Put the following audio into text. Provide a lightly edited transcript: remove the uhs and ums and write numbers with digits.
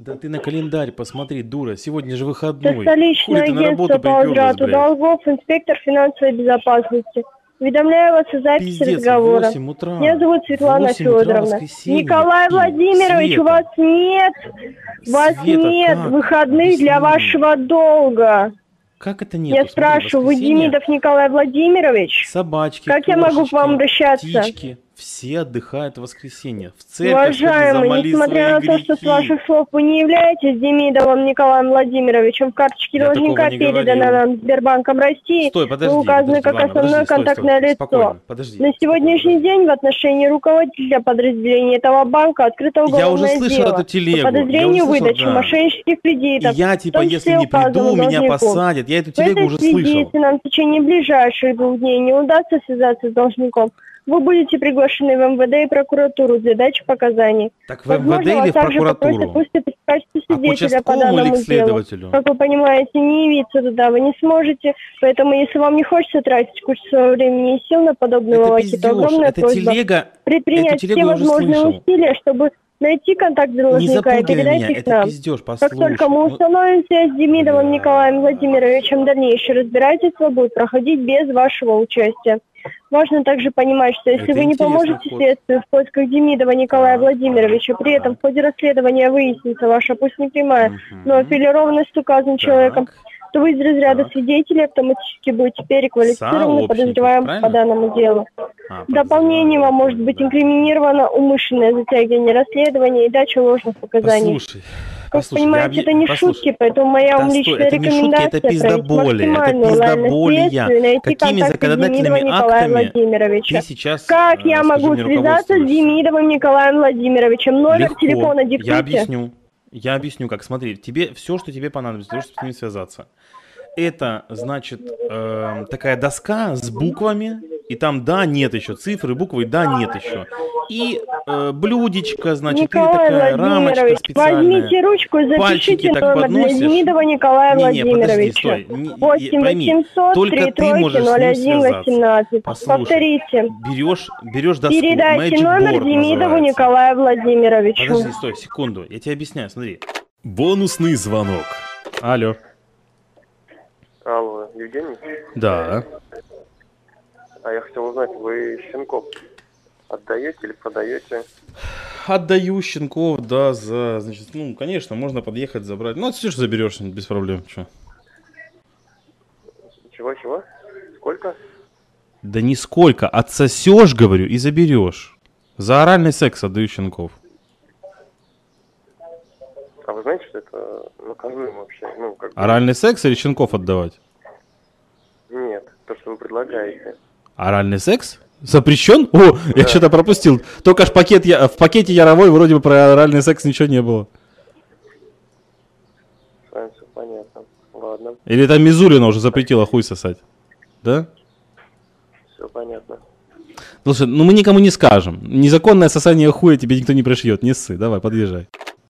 Да ты на календарь посмотри, дура. Сегодня же выходной. Это столичное Хули ты на агентство работу по приперлась, возврату блядь? долгов, инспектор финансовой безопасности. Уведомляю вас о записи Пиздец, разговора. 8 утра. Меня зовут Светлана 8 утра Федоровна. воскресенье. Николай Владимирович, Света. у вас нет. У вас Света, нет как? выходных для Объясни. вашего долга. Как это нет? Я спрашиваю, вы Демидов Николай Владимирович? Собачки, Как я могу к вам обращаться? птички, все отдыхают в воскресенье. В церковь сходи, Уважаемый, замоли несмотря на свои то, что с грехи. ваших слов вы не являетесь Демидовым Николаем Владимировичем, в карточке Я должника такого не передана говорил. нам Сбербанком России, Стой, подожди, вы указаны как ладно, основное подожди, стой, контактное лицо. Спокойно, подожди. На сегодняшний день в отношении руководителя подразделения этого банка открыто Я уголовное уже слышал дело эту телегу. по подозрению Я уже слышал, выдачи да. мошеннических И кредитов. я, в типа, том если числе не приду, указанному меня должнику. посадят. Я эту В телегу этой уже связи, слышал. если нам в течение ближайших 2 дней не удастся связаться с должником, вы будете приглашены в МВД и прокуратуру для дачи показаний. Так в Возможно, МВД вас или в также прокуратуру? попросят выступить в качестве А к свидетеля по участковому или данному к делу. следователю? Как вы понимаете, не явиться туда вы не сможете, поэтому если вам не хочется тратить кучу своего времени и сил на подобную Это волокиту, пиздёж, огромная это просьба телега, предпринять эту телегу все я уже возможные слышал. усилия, чтобы найти контакт Не должника и запугивай передать меня, их это нам. пиздеж, Как послушай. только мы установим связь с Демидовым Николаем Владимировичем, дальнейшее разбирательство будет проходить без вашего участия. Важно также понимать, что если Это вы не интересный поможете ход. следствию в поисках Демидова Николая Владимировича, при этом в ходе расследования выяснится ваша, пусть не прямая, но аффилированность с указанным человеком, то вы из разряда свидетелей автоматически будете переквалифицированы подозреваемым по данному делу. В дополнение вам может быть инкриминировано умышленное затягивание расследования и дача ложных показаний. Как вы понимаете, это не шутки, поэтому моя вам личная это не шутки, рекомендация это пиздоболие, это следствие и найти Какими контакты законодательными Демидова Николая актами Владимировича. ты сейчас, Как я скажи могу мне, связаться с руководствуешься? Демидовым Николаем Владимировичем? Номер Легко. телефона диктуйте. Я объясню, как. Смотри, тебе все, что тебе понадобится для того, чтобы с ними связаться. Это, значит, такая доска с буквами, и там да, нет еще, цифры, буквы, да, нет еще. И блюдечко, значит, Николай или такая рамочка Владимирович, специальная. возьмите ручку и Пальчики запишите так номер для подносишь. Демидова Николая Не-не, подожди, Владимировича. стой. 8 Пойми, 800 только 3 ты можешь с ним 01 связаться. 18. Послушай, Повторите. берешь доску, Передайте Magic номер Board Демидову называется. Николаю Владимировичу. Подожди, стой, секунду, я тебе объясняю, смотри. Бонусный звонок. Алло. Алло, Евгений? Да. А я хотел узнать, вы щенков отдаете или продаете? Отдаю щенков, да, значит, ну, конечно, можно подъехать, забрать. Ну, отсюда заберешь, без проблем, что. Чего? Сколько? Да нисколько, отсосешь, говорю, и заберешь. За оральный секс отдаю щенков. А вы знаете, что это наказуемо вообще? Ну, как бы... Оральный секс или щенков отдавать? Нет, то, что вы предлагаете. Оральный секс? Запрещен? О, я что-то пропустил. Только ж в пакете Яровой вроде бы про оральный секс ничего не было. С вами все понятно. Ладно, Или там Мизулина уже запретила хуй сосать? Да? все понятно. Слушай, ну мы никому не скажем. Незаконное сосание хуя тебе никто не пришьет. Не ссы, давай, подъезжай.